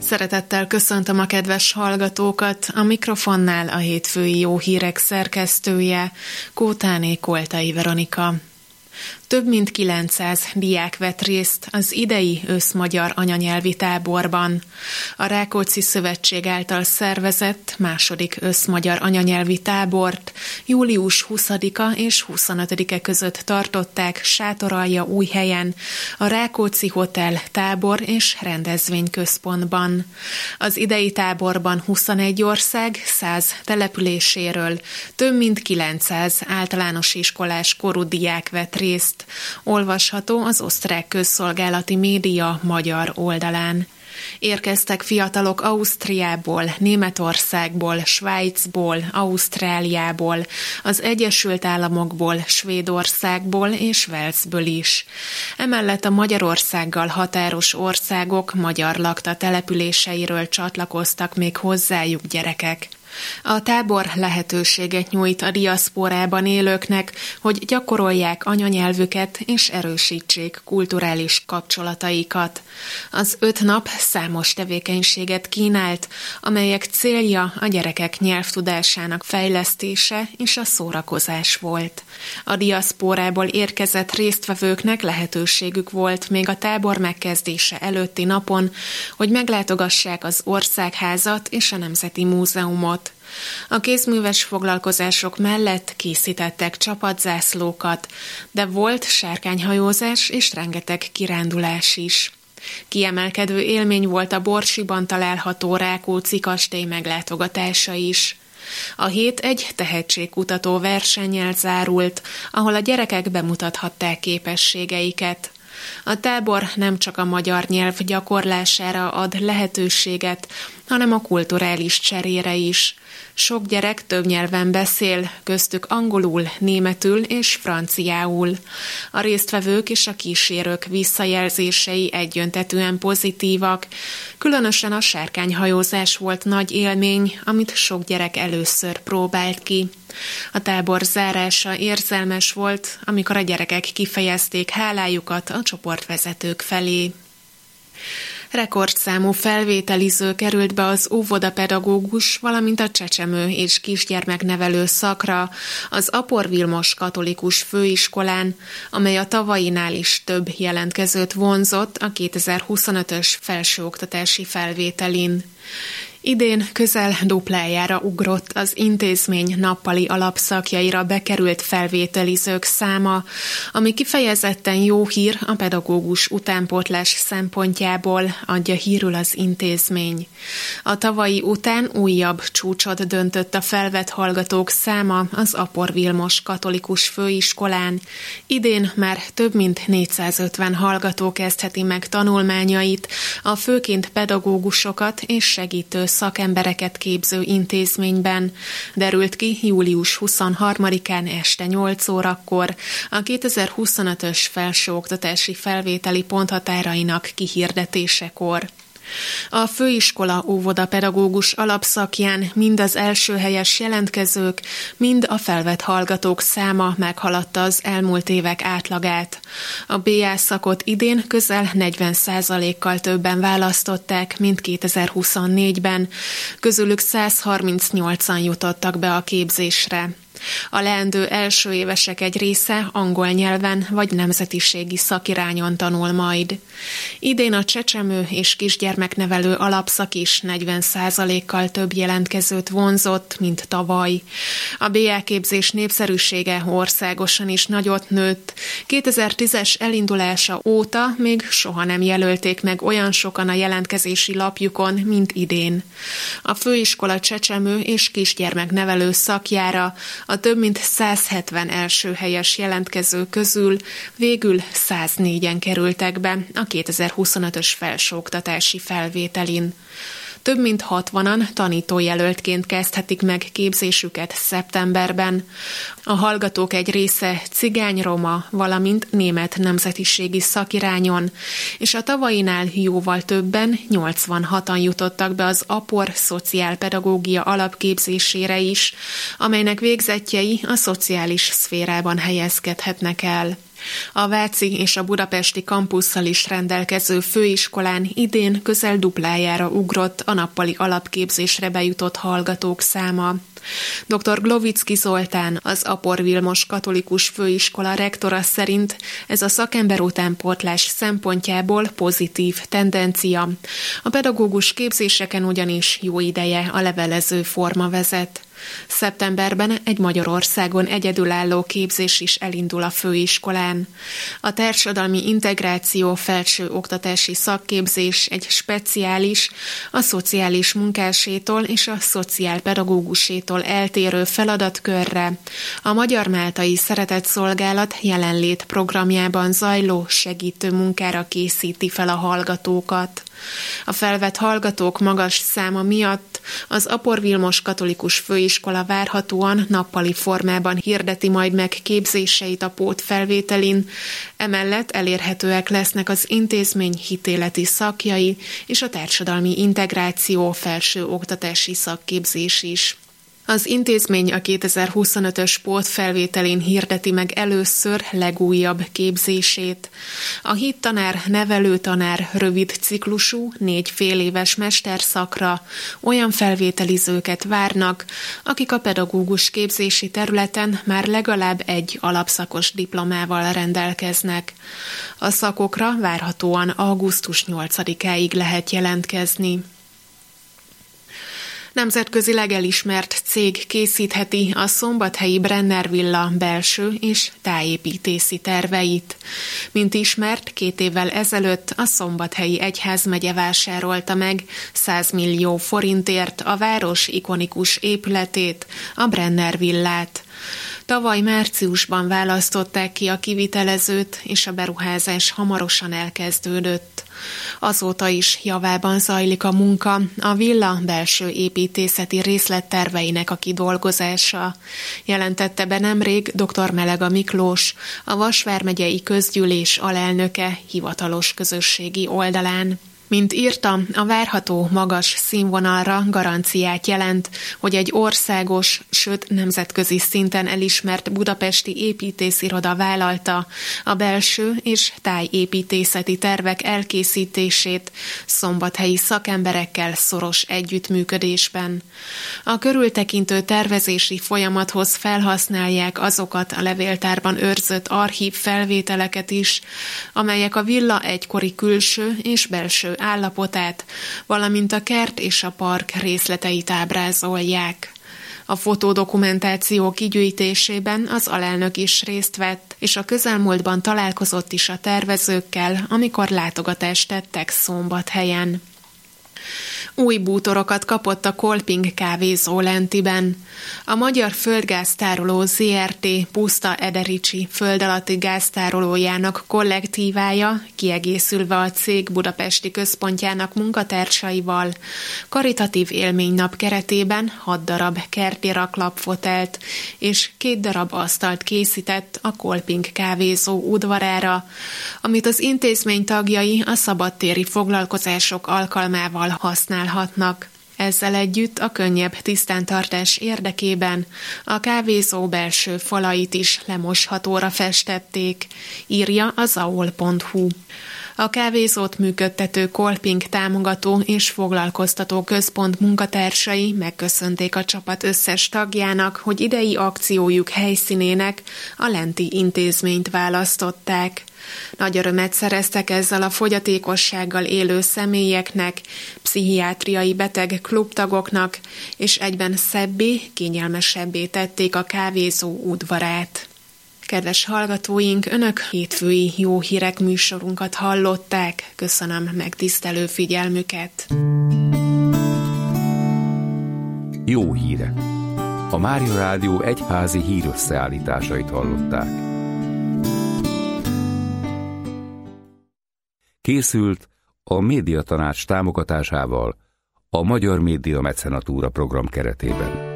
Szeretettel köszöntöm a kedves hallgatókat, a mikrofonnál a hétfői Jó Hírek szerkesztője, Kótáné Koltai Veronika. Több mint 900 diák vett részt az idei őszmagyar anyanyelvi táborban. A Rákóczi Szövetség által szervezett második őszmagyar anyanyelvi tábort július 20-a és 25-e között tartották Sátoraljaújhelyen, a Rákóczi Hotel tábor és rendezvényközpontban. Az idei táborban 21 ország 100 településéről több mint 900 általános iskolás korú diák vett részt. Olvasható az osztrák közszolgálati média magyar oldalán. Érkeztek fiatalok Ausztriából, Németországból, Svájcból, Ausztráliából, az Egyesült Államokból, Svédországból és Walesből is. Emellett a Magyarországgal határos országok magyar lakta településeiről csatlakoztak még hozzájuk gyerekek. A tábor lehetőséget nyújt a diaszporában élőknek, hogy gyakorolják anyanyelvüket és erősítsék kulturális kapcsolataikat. Az 5 nap számos tevékenységet kínált, amelyek célja a gyerekek nyelvtudásának fejlesztése és a szórakozás volt. A diaszporából érkezett résztvevőknek lehetőségük volt még a tábor megkezdése előtti napon, hogy meglátogassák az Országházat és a Nemzeti Múzeumot. A kézműves foglalkozások mellett készítettek csapatzászlókat, de volt sárkányhajózás és rengeteg kirándulás is. Kiemelkedő élmény volt a Borsiban található Rákóczi kastély meglátogatása is. A hét egy tehetségkutató versennyel zárult, ahol a gyerekek bemutathatták képességeiket. A tábor nem csak a magyar nyelv gyakorlására ad lehetőséget, hanem a kulturális cserére is. Sok gyerek több nyelven beszél, köztük angolul, németül és franciául. A résztvevők és a kísérők visszajelzései egyöntetűen pozitívak. Különösen a sárkányhajózás volt nagy élmény, amit sok gyerek először próbált ki. A tábor zárása érzelmes volt, amikor a gyerekek kifejezték hálájukat a csoportvezetők felé. Rekordszámú felvételiző került be az óvodapedagógus, valamint a csecsemő és kisgyermeknevelő szakra az Apor Vilmos Katolikus Főiskolán, amely a tavainál is több jelentkezőt vonzott a 2025-ös felsőoktatási felvételin. Idén közel duplájára ugrott az intézmény nappali alapszakjaira bekerült felvételizők száma, ami kifejezetten jó hír a pedagógus utánpótlás szempontjából, adja hírül az intézmény. A tavalyi után újabb csúcsot döntött a felvett hallgatók száma az Apor Vilmos Katolikus Főiskolán. Idén már több mint 450 hallgató kezdheti meg tanulmányait, a főként pedagógusokat és segítő szakembereket képző intézményben, derült ki július 23-án este 8 órakor a 2025-ös felsőoktatási felvételi ponthatárainak kihirdetésekor. A főiskola óvodapedagógus alapszakján mind az első helyes jelentkezők, mind a felvett hallgatók száma meghaladta az elmúlt évek átlagát. A BA szakot idén közel 40%-kal többen választották, mint 2024-ben, közülük 138-an jutottak be a képzésre. A leendő első évesek egy része angol nyelven vagy nemzetiségi szakirányon tanul majd. Idén a csecsemő és kisgyermeknevelő alapszak is 40%-kal több jelentkezőt vonzott, mint tavaly. A BA képzés népszerűsége országosan is nagyot nőtt. 2010-es elindulása óta még soha nem jelölték meg olyan sokan a jelentkezési lapjukon, mint idén. A főiskola csecsemő és kisgyermeknevelő szakjára a több mint 170 első helyes jelentkező közül végül 104-en kerültek be a 2025-ös felsőoktatási felvételin. Több mint 60-an tanítójelöltként kezdhetik meg képzésüket szeptemberben. A hallgatók egy része cigány-roma, valamint német nemzetiségi szakirányon, és a tavainál jóval többen, 86-an jutottak be az Apor szociálpedagógia alapképzésére is, amelynek végzettjei a szociális szférában helyezkedhetnek el. A váci és a budapesti kampusszal is rendelkező főiskolán idén közel duplájára ugrott a nappali alapképzésre bejutott hallgatók száma. Dr. Glovicki Zoltán, az Apor Vilmos Katolikus Főiskola rektora szerint ez a szakember utánpótlás szempontjából pozitív tendencia. A pedagógus képzéseken ugyanis jó ideje a levelező forma vezet. Szeptemberben egy Magyarországon egyedülálló képzés is elindul a főiskolán. A társadalmi integráció felső oktatási szakképzés egy speciális, a szociális munkásétól és a szociálpedagógusétól eltérő feladatkörre a Magyar Máltai Szeretetszolgálat jelenlét programjában zajló segítő munkára készíti fel a hallgatókat. A felvett hallgatók magas száma miatt az Apor Vilmos Katolikus Főiskola várhatóan nappali formában hirdeti majd meg képzéseit a pótfelvételin, emellett elérhetőek lesznek az intézmény hitéleti szakjai és a társadalmi integráció felső oktatási szakképzés is. Az intézmény a 2025-ös pótfelvételén hirdeti meg először legújabb képzését. A hittanár, nevelőtanár rövid ciklusú, 4 féléves mesterszakra olyan felvételizőket várnak, akik a pedagógus képzési területen már legalább egy alapszakos diplomával rendelkeznek. A szakokra várhatóan augusztus 8-áig lehet jelentkezni. Nemzetközileg elismert cég készítheti a szombathelyi Brenner villa belső és tájépítési terveit. Mint ismert, 2 évvel ezelőtt a Szombathelyi Egyházmegye vásárolta meg 100 millió forintért a város ikonikus épületét, a Brenner villát. Tavaly márciusban választották ki a kivitelezőt, és a beruházás hamarosan elkezdődött. Azóta is javában zajlik a munka, a villa belső építészeti részletterveinek a kidolgozása. Jelentette be nemrég dr. Melega Miklós, a Vas vármegyei közgyűlés alelnöke hivatalos közösségi oldalán. Mint írta, a várható magas színvonalra garanciát jelent, hogy egy országos, sőt nemzetközi szinten elismert budapesti építésziroda vállalta a belső és tájépítészeti tervek elkészítését szombathelyi szakemberekkel szoros együttműködésben. A körültekintő tervezési folyamathoz felhasználják azokat a levéltárban őrzött archív felvételeket is, amelyek a villa egykori külső és belső állapotát, valamint a kert és a park részleteit ábrázolják. A fotódokumentáció kigyűjtésében az alelnök is részt vett, és a közelmúltban találkozott is a tervezőkkel, amikor látogatást tettek Szombathelyen. Új bútorokat kapott a Kolping kávézó Lentiben. A Magyar Földgáztároló Zrt. Puszta Edericsi földalatti gáztárolójának kollektívája, kiegészülve a cég budapesti központjának munkatársaival, karitatív élménynap keretében 6 darab kerti raklapfotelt és 2 darab asztalt készített a Kolping kávézó udvarára, amit az intézmény tagjai a szabadtéri foglalkozások alkalmával használhatnak. Ezzel együtt a könnyebb tisztántartás érdekében a kávézó belső falait is lemoshatóra festették, írja az aol.hu. A kávézót működtető Kolping támogató és foglalkoztató központ munkatársai megköszönték a csapat összes tagjának, hogy idei akciójuk helyszínének a Lenti intézményt választották. Nagy örömet szereztek ezzel a fogyatékossággal élő személyeknek, pszichiátriai beteg klubtagoknak, és egyben szebbé, kényelmesebbé tették a kávézó udvarát. Kedves hallgatóink, Önök hétfői Jó Hírek műsorunkat hallották. Köszönöm megtisztelő figyelmüket. Jó hírek! A Mária Rádió egyházi hírösszeállításait hallották. Készült a Médiatanács támogatásával a Magyar Média Mecenatúra program keretében.